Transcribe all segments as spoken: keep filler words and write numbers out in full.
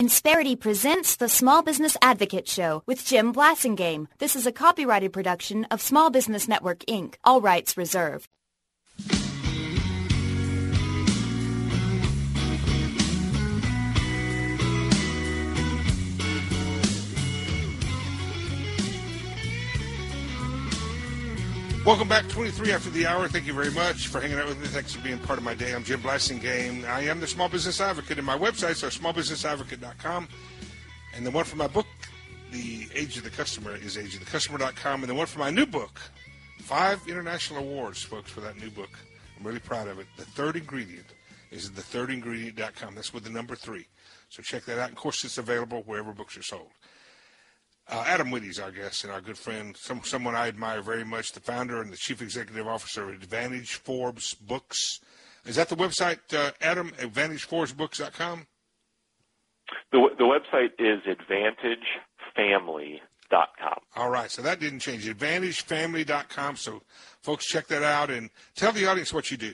Insperity presents the Small Business Advocate Show with Jim Blasingame. This is a copyrighted production of Small Business Network, Incorporated. All rights reserved. Welcome back, twenty-three after the hour. Thank you very much for hanging out with me. Thanks for being part of my day. I'm Jim Blasingame. I am the Small Business Advocate, and my websites are small business advocate dot com. And the one for my book, The Age of the Customer, is age of the customer dot com. And the one for my new book, five international awards, folks, for that new book. I'm really proud of it. The Third Ingredient is the third ingredient dot com. That's with the number three. So check that out. Of course, it's available wherever books are sold. Uh, Adam Whitty's our guest and our good friend, some, someone I admire very much, the founder and the chief executive officer of Advantage Forbes Books. Is that the website, uh, Adam, advantage forbes books dot com? The, the website is advantage family dot com. All right, so that didn't change, advantage family dot com. So folks, check that out and tell the audience what you do.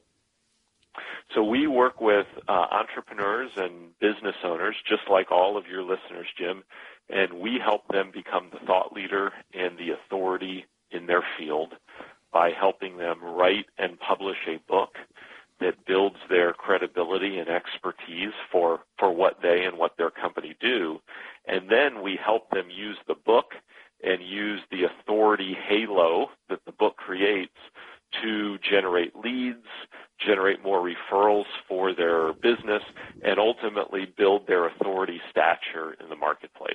So we work with uh, entrepreneurs and business owners, just like all of your listeners, Jim, and we help them become the thought leader and the authority in their field by helping them write and publish a book that builds their credibility and expertise for, for what they and what their company do. And then we help them use the book and use the authority halo that the book creates to generate leads, generate more referrals for their business, and ultimately build their authority stature in the marketplace.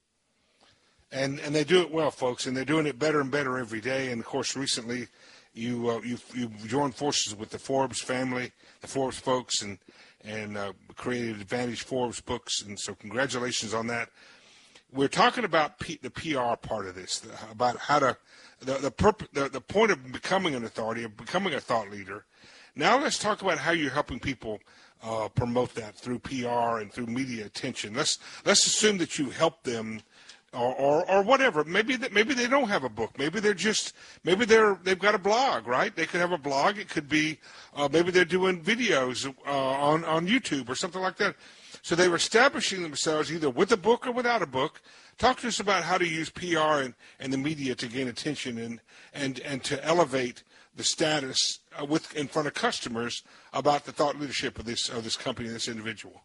And and they do it well, folks, and they're doing it better and better every day. And, of course, recently you uh, you you joined forces with the Forbes family, the Forbes folks, and, and uh, created Advantage Forbes Books, and so congratulations on that. We're talking about P, the P R part of this, about how to the the, purpose, the the point of becoming an authority, of becoming a thought leader. Now let's talk about how you're helping people uh, promote that through P R and through media attention. Let's let's assume that you help them, or or, or whatever. Maybe that maybe they don't have a book. Maybe they're just maybe they're they've got a blog, right? They could have a blog. It could be uh, maybe they're doing videos uh, on on YouTube or something like that. So they were establishing themselves either with a book or without a book. Talk to us about how to use P R and, and the media to gain attention and, and, and to elevate the status uh, with in front of customers about the thought leadership of this of this company, this individual.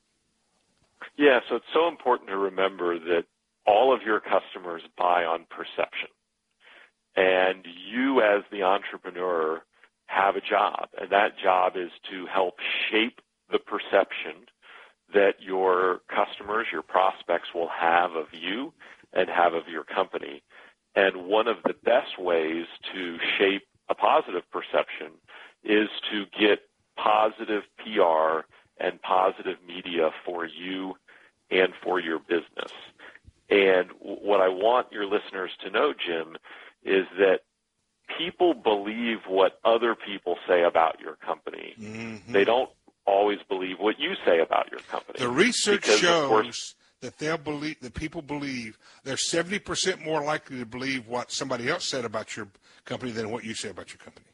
Yeah, so it's so important to remember that all of your customers buy on perception. And you as the entrepreneur have a job, and that job is to help shape the perception that your customers, your prospects will have of you and have of your company. And one of the best ways to shape a positive perception is to get positive P R and positive media for you and for your business. And what I want your listeners to know, Jim, is that people believe what other people say about your company. Mm-hmm. They don't always believe what you say about your company. The research because, shows course, that they'll believe that people believe they're seventy percent more likely to believe what somebody else said about your company than what you say about your company.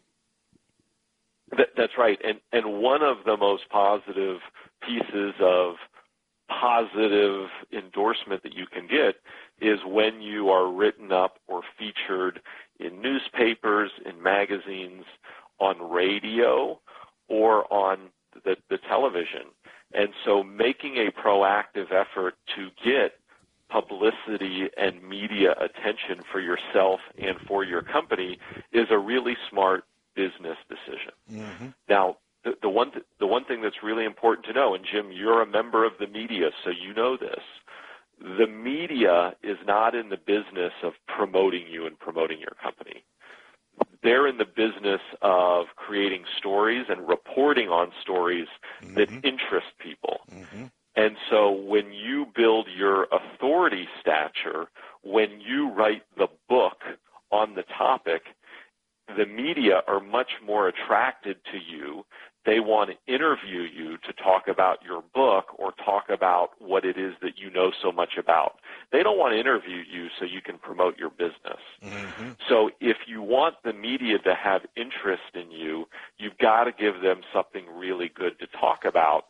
That, that's right. And and one of the most positive pieces of positive endorsement that you can get is when you are written up or featured in newspapers, in magazines, on radio, or on The, the television. And so making a proactive effort to get publicity and media attention for yourself and for your company is a really smart business decision. Mm-hmm. Now, the, the one th- the one thing that's really important to know, and Jim, you're a member of the media, so you know this, the media is not in the business of promoting you and promoting your company. They're in the business of creating stories and reporting on stories mm-hmm. that interest people. Mm-hmm. And so when you build your authority stature, when you write the book on the topic, the media are much more attracted to you. They want to interview you to talk about your book or talk about what it is that you know so much about. They don't want to interview you so you can promote your business. Mm-hmm. So if you want the media to have interest in you, you've got to give them something really good to talk about.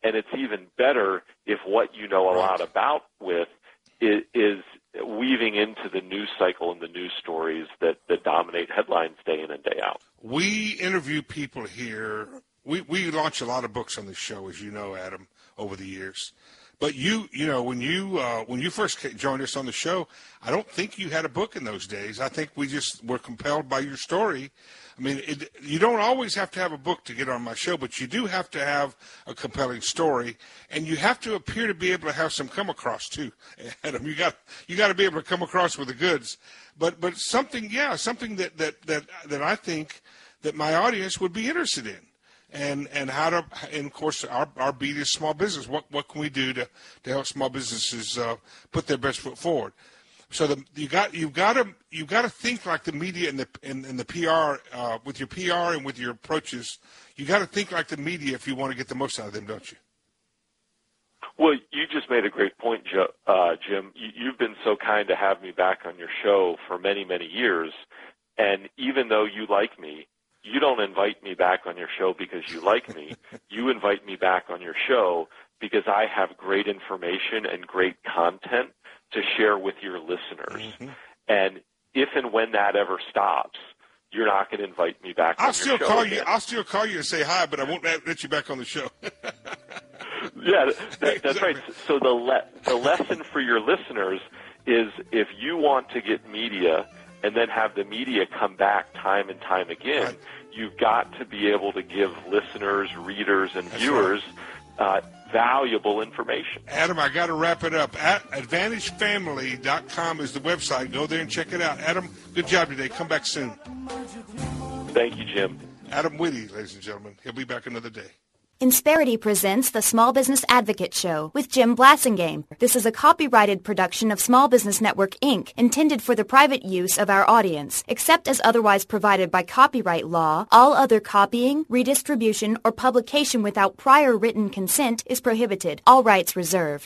and it's even better if what you know a lot about with is, is weaving into the news cycle and the news stories that, that dominate headlines day in and day out. We interview people here. We, we launch a lot of books on this show, as you know, Adam, over the years. But you, you know, when you uh, when you first joined us on the show, I don't think you had a book in those days. I think we just were compelled by your story. I mean, it, you don't always have to have a book to get on my show, but you do have to have a compelling story, and you have to appear to be able to have some come across too. Adam, you got you got to be able to come across with the goods. But but something, yeah, something that that that that I think that my audience would be interested in. And and how to and of course our our beat is small business. What what can we do to, to help small businesses uh, put their best foot forward? So the, you got you got to you got to think like the media and the and, and the P R uh, with your P R and with your approaches. You got to think like the media if you want to get the most out of them, don't you? Well, you just made a great point, uh, Jim. You've been so kind to have me back on your show for many many years, and even though you like me, you don't invite me back on your show because you like me. You invite me back on your show because I have great information and great content to share with your listeners. Mm-hmm. And if and when that ever stops, you're not going to invite me back I'll on still your show call again. you. I'll still call you and say hi, but I won't let you back on the show. Yeah, that, that's right. So the le- the lesson for your listeners is if you want to get media and then have the media come back time and time again, right. You've got to be able to give listeners, readers, and That's viewers right. uh, valuable information. Adam, I got to wrap it up. At advantage family dot com is the website. Go there and check it out. Adam, good job today. Come back soon. Thank you, Jim. Adam Whitty, ladies and gentlemen. He'll be back another day. Insperity presents the Small Business Advocate Show with Jim Blassingame. This is a copyrighted production of Small Business Network, Incorporated, intended for the private use of our audience. Except as otherwise provided by copyright law, all other copying, redistribution, or publication without prior written consent is prohibited. All rights reserved.